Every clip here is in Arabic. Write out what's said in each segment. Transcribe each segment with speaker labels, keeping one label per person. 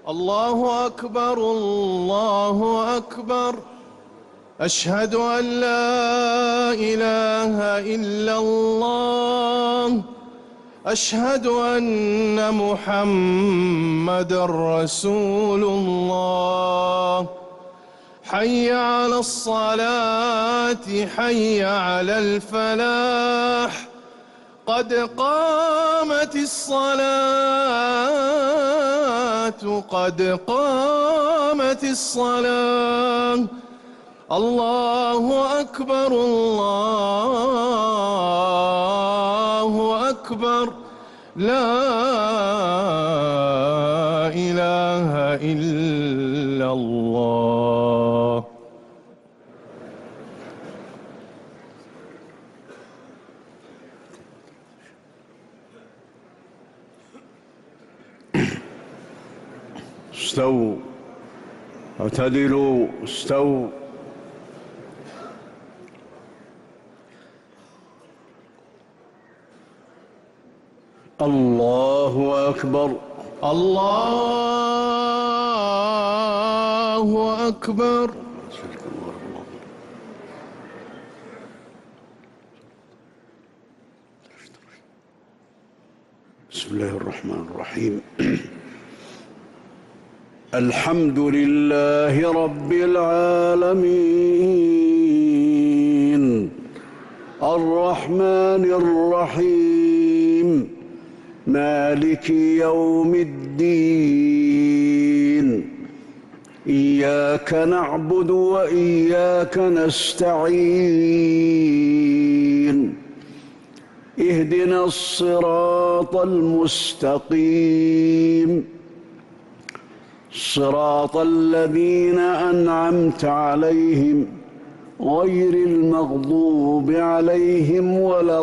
Speaker 1: الله أكبر الله أكبر. أشهد أن لا إله إلا الله. أشهد أن محمدًا رسول الله. حي على الصلاة حي على الفلاح. قد قامت الصلاة قد قامت الصلاة. الله أكبر الله أكبر. لا إله إلا الله.
Speaker 2: استووا اعتدلوا استووا. الله أكبر
Speaker 1: الله أكبر.
Speaker 2: بسم الله الرحمن الرحيم. الحمد لله رب العالمين الرحمن الرحيم مالك يوم الدين. إياك نعبد وإياك نستعين. اهدنا الصراط المستقيم صراط الذين أنعمت عليهم غير المغضوب عليهم ولا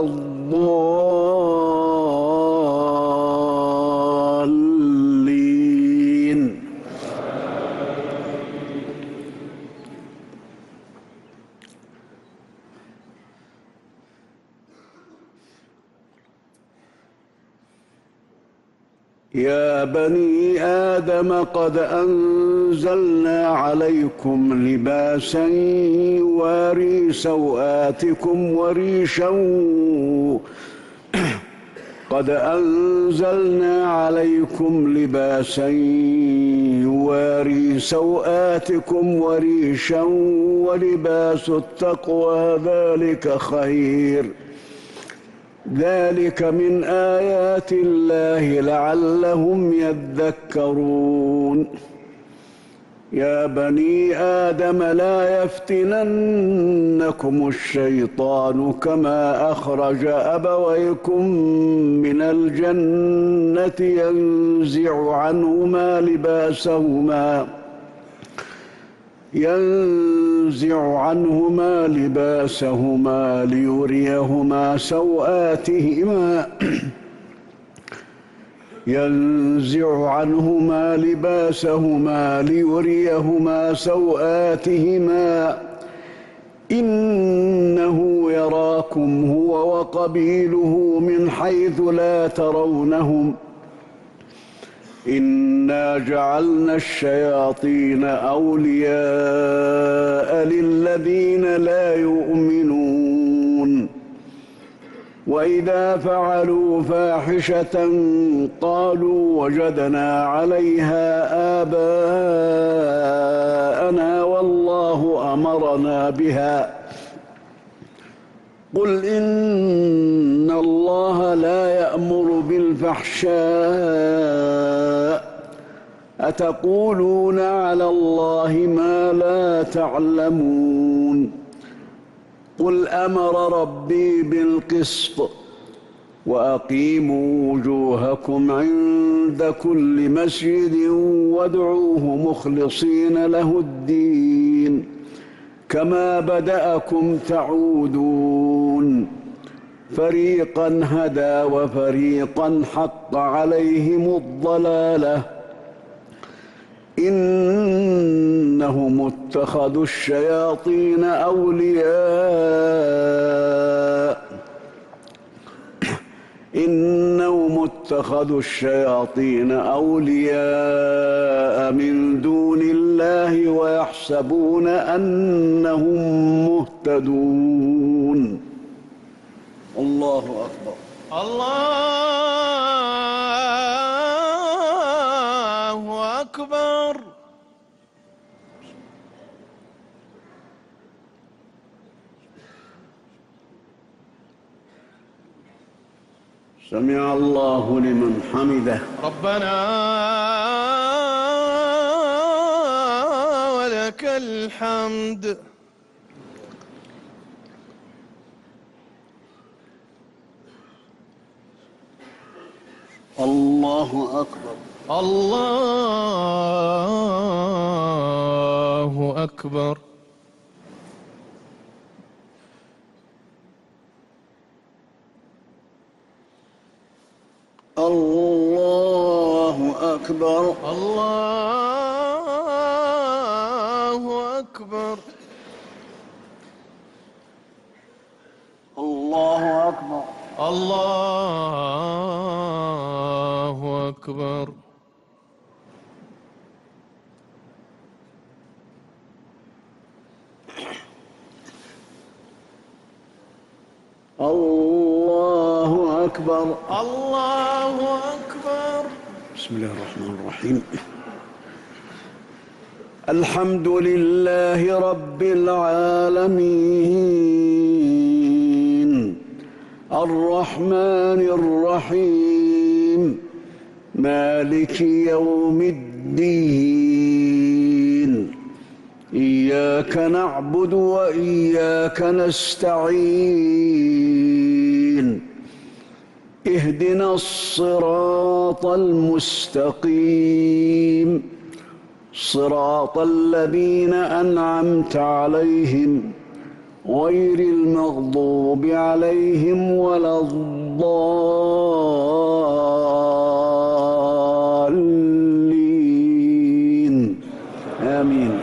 Speaker 2: الضالين. يا بني آدم قد أنزلنا عليكم لباسا يواري سوآتكم وريشا قد أنزلنا عليكم لباسا يواري سوآتكم وريشا ولباس التقوى ذلك خير. ذلك من آيات الله لعلهم يذكرون. يا بني آدم لا يفتننكم الشيطان كما أخرج أبويكم من الجنة ينزع عنهما لباسهما ليريهما سوآتهما إنه يراكم هو وقبيله من حيث لا ترونهم إنا جعلنا الشياطين أولياء للذين لا يؤمنون. وإذا فعلوا فاحشة قالوا وجدنا عليها آباءنا والله أمرنا بها. قل إن الله لا يأمر بالفحشاء أتقولون على الله ما لا تعلمون. قل أمر ربي بالقسط وأقيموا وجوهكم عند كل مسجد وادعوه مخلصين له الدين كما بدأكم تعودون. فريقا هدى وفريقا حق عليهم الضلالة إنهم اتخذوا الشياطين أولياء من دون الله ويحسبون أنهم مهتدون. الله أكبر.
Speaker 1: الله أكبر.
Speaker 2: سمع الله لمن حمده.
Speaker 1: ربنا ولك الحمد.
Speaker 2: الله أكبر.
Speaker 1: الله أكبر.
Speaker 2: الله أكبر.
Speaker 1: الله أكبر.
Speaker 2: الله أكبر.
Speaker 1: الله أكبر.
Speaker 2: الله أكبر.
Speaker 1: الله أكبر.
Speaker 2: بسم الله الرحمن الرحيم. الحمد لله رب العالمين الرحمن الرحيم مالك يوم الدين إياك نعبد وإياك نستعين اهدنا الصراط المستقيم صراط الذين أنعمت عليهم غير المغضوب عليهم ولا الضالين آمين.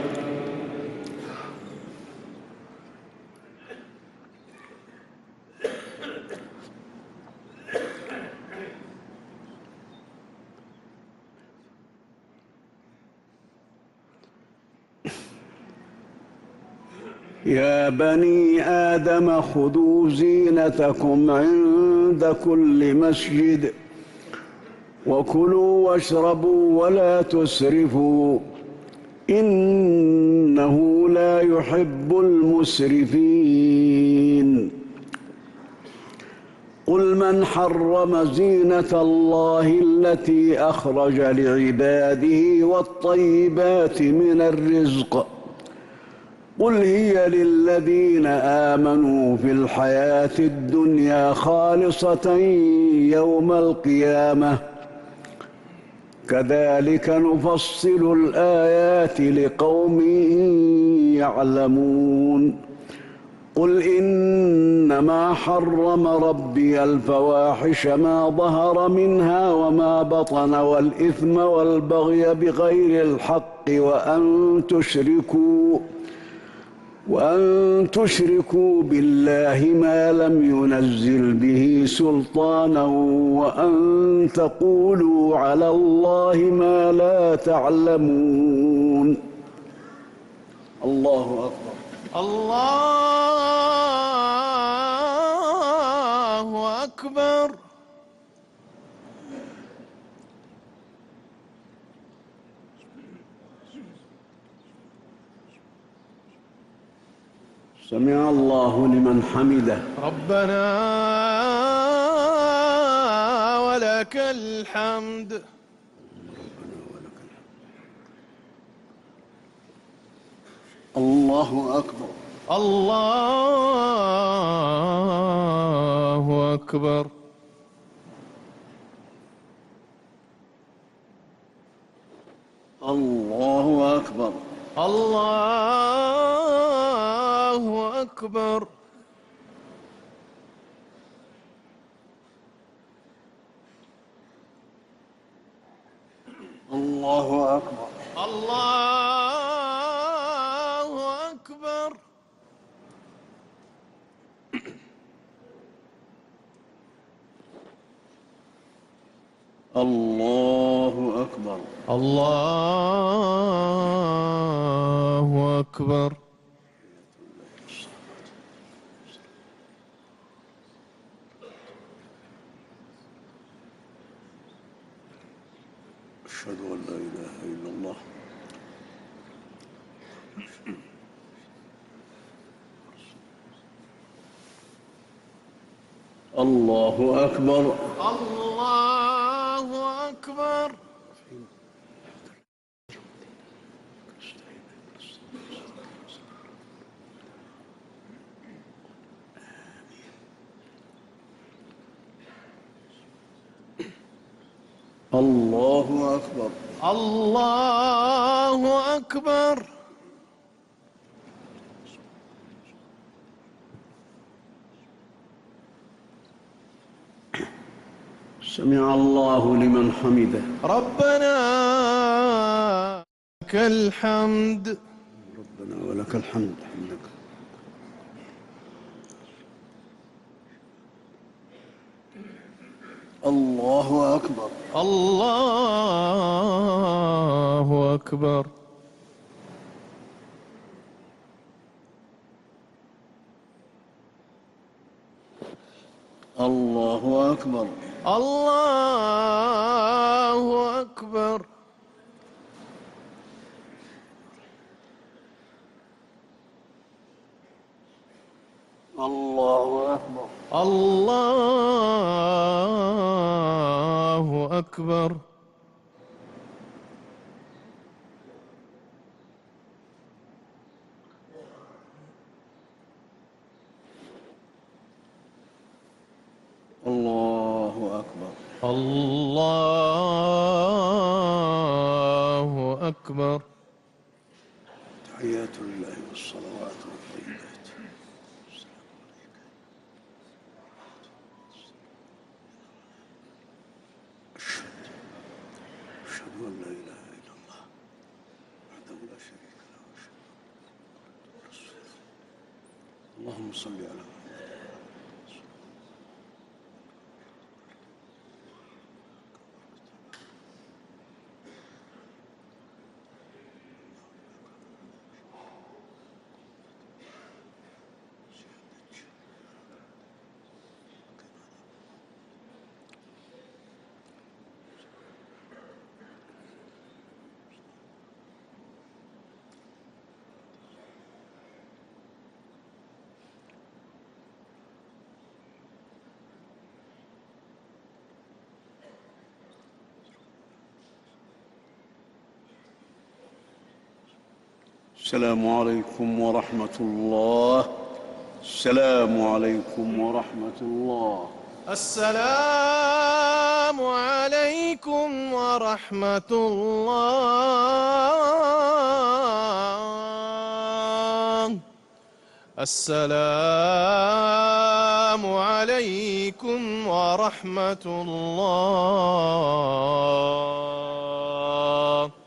Speaker 2: يا بني آدم خذوا زينتكم عند كل مسجد وكلوا واشربوا ولا تسرفوا إنه لا يحب المسرفين. قل من حرم زينة الله التي أخرج لعباده والطيبات من الرزق قل هي للذين آمنوا في الحياة الدنيا خالصة يوم القيامة كذلك نفصل الآيات لقوم يعلمون. قل إنما حرم ربي الفواحش ما ظهر منها وما بطن والإثم والبغي بغير الحق وأن تشركوا بالله ما لم ينزل به سلطانا وأن تقولوا على الله ما لا تعلمون. الله أكبر.
Speaker 1: الله أكبر.
Speaker 2: سمع الله لمن حمده.
Speaker 1: ربنا ولك الحمد.
Speaker 2: الله أكبر.
Speaker 1: الله أكبر.
Speaker 2: الله أكبر.
Speaker 1: الله أكبر.
Speaker 2: الله أكبر.
Speaker 1: الله أكبر.
Speaker 2: الله أكبر.
Speaker 1: الله أكبر.
Speaker 2: أشهد أن لا إله إلا الله. الله أكبر.
Speaker 1: الله أكبر.
Speaker 2: الله أكبر.
Speaker 1: الله أكبر.
Speaker 2: سمع الله لمن حمده.
Speaker 1: ربنا لك الحمد.
Speaker 2: ربنا ولك الحمد. حمدك. الله أكبر.
Speaker 1: الله أكبر.
Speaker 2: الله أكبر.
Speaker 1: الله أكبر.
Speaker 2: الله أكبر.
Speaker 1: الله أكبر.
Speaker 2: الله أكبر.
Speaker 1: الله أكبر.
Speaker 2: تحيات لله والصلوات والطيبات. أشهد أن لا إله إلا الله وحده لا شريك له وأشهد أن محمدا رسول الله. اللهم صل على محمد. السلام عليكم ورحمة الله. السلام عليكم ورحمة الله.
Speaker 1: السلام عليكم ورحمة الله. السلام عليكم ورحمة الله.